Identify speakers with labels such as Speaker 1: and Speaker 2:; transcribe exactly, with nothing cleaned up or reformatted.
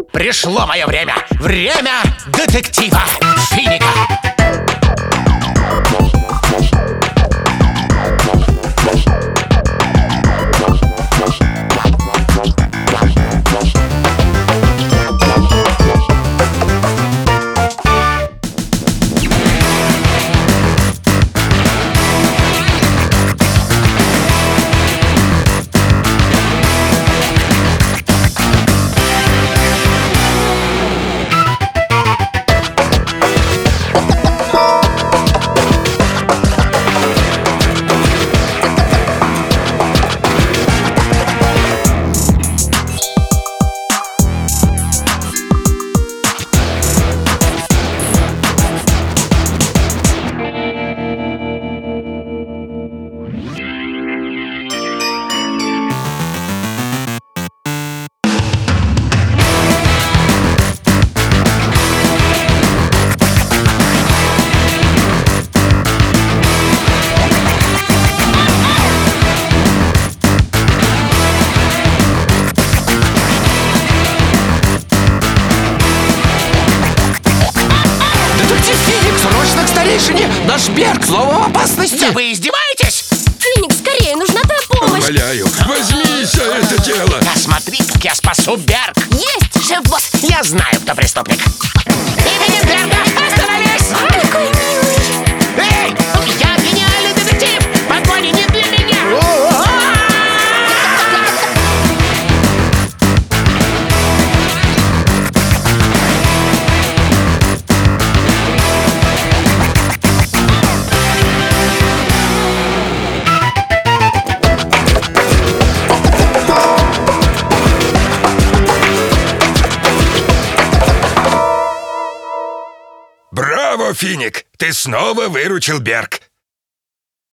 Speaker 1: Пришло мое время. Время детектива Финика.
Speaker 2: Наш Берг снова в опасности.
Speaker 1: Вы издеваетесь?
Speaker 3: Финик, скорее, нужна твоя помощь.
Speaker 4: Умоляю, возьмись за это дело.
Speaker 1: Да смотри, как я спасу Берг.
Speaker 3: Есть, шеф-босс.
Speaker 1: Я знаю, кто преступник. Именем Берга, остановись!
Speaker 3: Какой милый.
Speaker 1: Эй, я гениальный детектив. Погони не для меня.
Speaker 4: Браво, Финик! Ты снова выручил Берг.